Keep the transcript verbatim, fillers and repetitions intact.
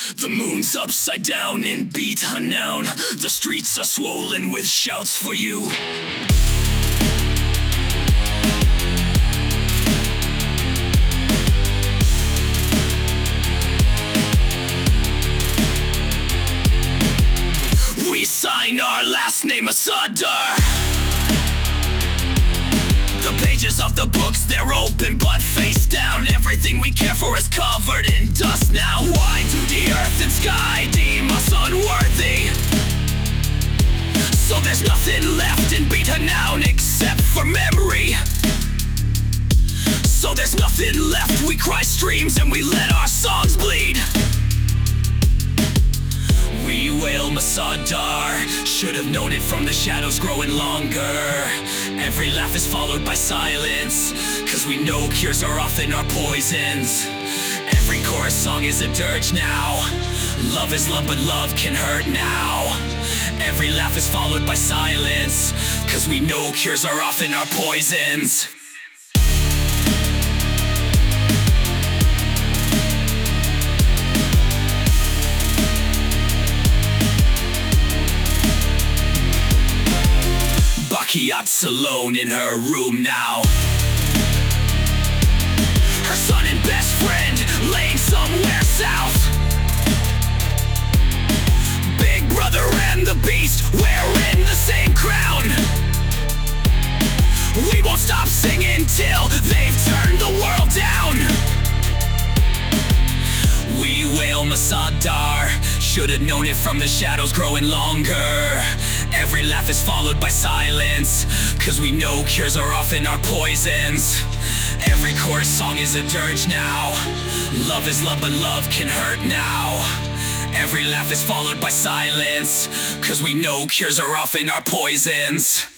The moon's upside down in beat unknown. The streets are swollen with shouts for you. We sign our last name Asadar. The pages of the books, they're open but face down. Everything we care for is covered in dust now. Why do the earth and sky deem us unworthy? So there's nothing left in Beat Hanoun except for memory. So there's nothing left, we cry streams and we let our songs bleed. We wail Masadar, should have known it from the shadows growing longer. Every laugh is followed by silence, cause we know cures are often our poisons. Every chorus song is a dirge now. Love is love but love can hurt now. Every laugh is followed by silence, cause we know cures are often our poisons. Bakiyat's alone in her room now. Her son and best friend laying somewhere south. Big Brother and the Beast wearing the same crown. We won't stop singing till they've turned the world down. We wail Masadar, should have known it from the shadows growing longer. Every laugh is followed by silence, cause we know cures are often our poisons. Every chorus song is a dirge now. Love is love but love can hurt now. Every laugh is followed by silence, cause we know cures are often our poisons.